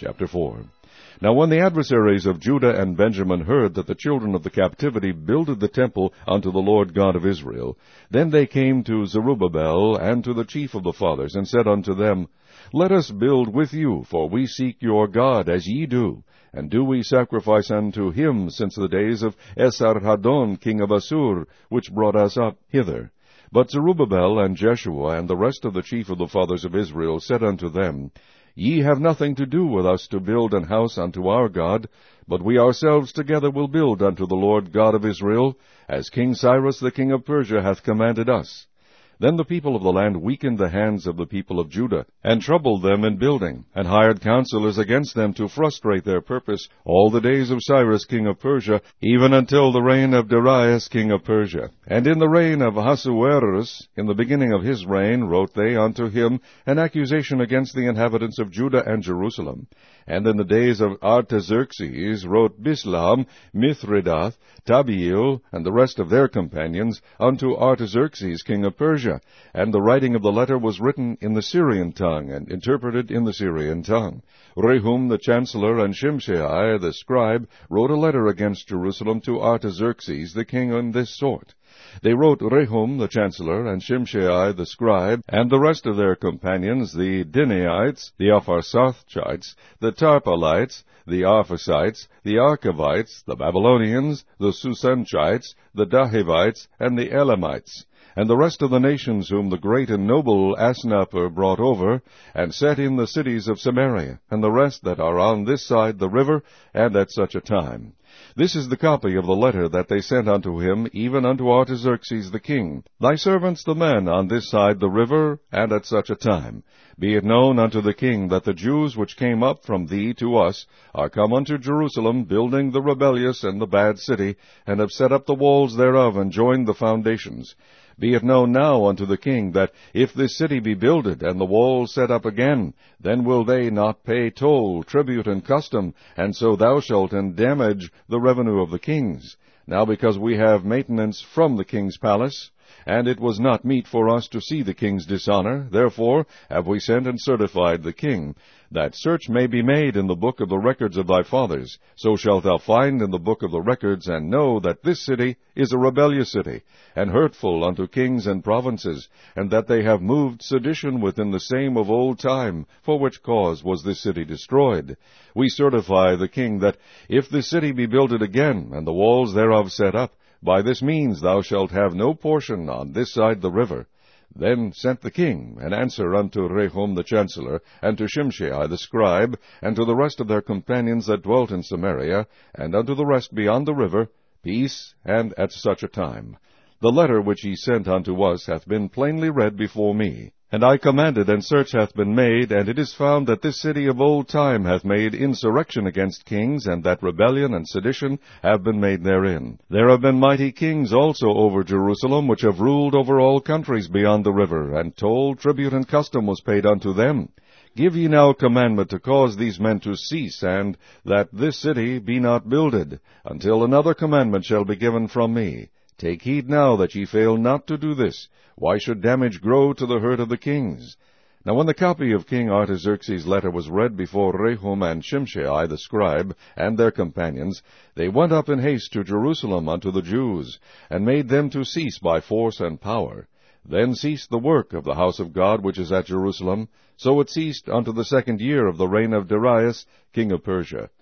Chapter 4. Now when the adversaries of Judah and Benjamin heard that the children of the captivity builded the temple unto the Lord God of Israel, then they came to Zerubbabel and to the chief of the fathers, and said unto them, Let us build with you, for we seek your God, as ye do. And do we sacrifice unto him since the days of Esarhaddon king of Assur, which brought us up hither? But Zerubbabel and Jeshua and the rest of the chief of the fathers of Israel said unto them, Ye have nothing to do with us to build an house unto our God, but we ourselves together will build unto the Lord God of Israel, as King Cyrus the king of Persia hath commanded us. Then the people of the land weakened the hands of the people of Judah, and troubled them in building, and hired counselors against them to frustrate their purpose all the days of Cyrus king of Persia, even until the reign of Darius king of Persia. And in the reign of Ahasuerus, in the beginning of his reign, wrote they unto him an accusation against the inhabitants of Judah and Jerusalem. And in the days of Artaxerxes wrote Bislam, Mithridath, Tabeel, and the rest of their companions, unto Artaxerxes king of Persia. And the writing of the letter was written in the Syrian tongue, and interpreted in the Syrian tongue. Rehum the chancellor and Shimshai the scribe wrote a letter against Jerusalem to Artaxerxes the king in this sort. They wrote Rehum the chancellor, and Shimshai the scribe, and the rest of their companions, the Dinaites, the Apharsachchites, the Tarpalites, the Arphasites, the Archavites, the Babylonians, the Susanchites, the Dahivites, and the Elamites, and the rest of the nations whom the great and noble Asnapper brought over, and set in the cities of Samaria, and the rest that are on this side the river, and at such a time. This is the copy of the letter that they sent unto him, even unto Artaxerxes the king. Thy servants the men on this side the river, and at such a time. Be it known unto the king that the Jews which came up from thee to us are come unto Jerusalem, building the rebellious and the bad city, and have set up the walls thereof, and joined the foundations. Be it known now unto the king, that if this city be builded, and the walls set up again, then will they not pay toll, tribute, and custom, and so thou shalt endamage the revenue of the kings. Now because we have maintenance from the king's palace, and it was not meet for us to see the king's dishonor, therefore have we sent and certified the king, that search may be made in the book of the records of thy fathers. So shalt thou find in the book of the records, and know that this city is a rebellious city, and hurtful unto kings and provinces, and that they have moved sedition within the same of old time, for which cause was this city destroyed. We certify the king that if this city be builded again, and the walls thereof set up, by this means thou shalt have no portion on this side the river. Then sent the king an answer unto Rehum the chancellor, and to Shimshai the scribe, and to the rest of their companions that dwelt in Samaria, and unto the rest beyond the river, peace, and at such a time. The letter which he sent unto us hath been plainly read before me. And I commanded, and search hath been made, and it is found that this city of old time hath made insurrection against kings, and that rebellion and sedition have been made therein. There have been mighty kings also over Jerusalem, which have ruled over all countries beyond the river, and toll, tribute, and custom was paid unto them. Give ye now commandment to cause these men to cease, and that this city be not builded, until another commandment shall be given from me. Take heed now that ye fail not to do this. Why should damage grow to the hurt of the kings? Now when the copy of King Artaxerxes' letter was read before Rehum and Shimshai the scribe and their companions, they went up in haste to Jerusalem unto the Jews, and made them to cease by force and power. Then ceased the work of the house of God which is at Jerusalem, so it ceased unto the 2nd year of the reign of Darius king of Persia.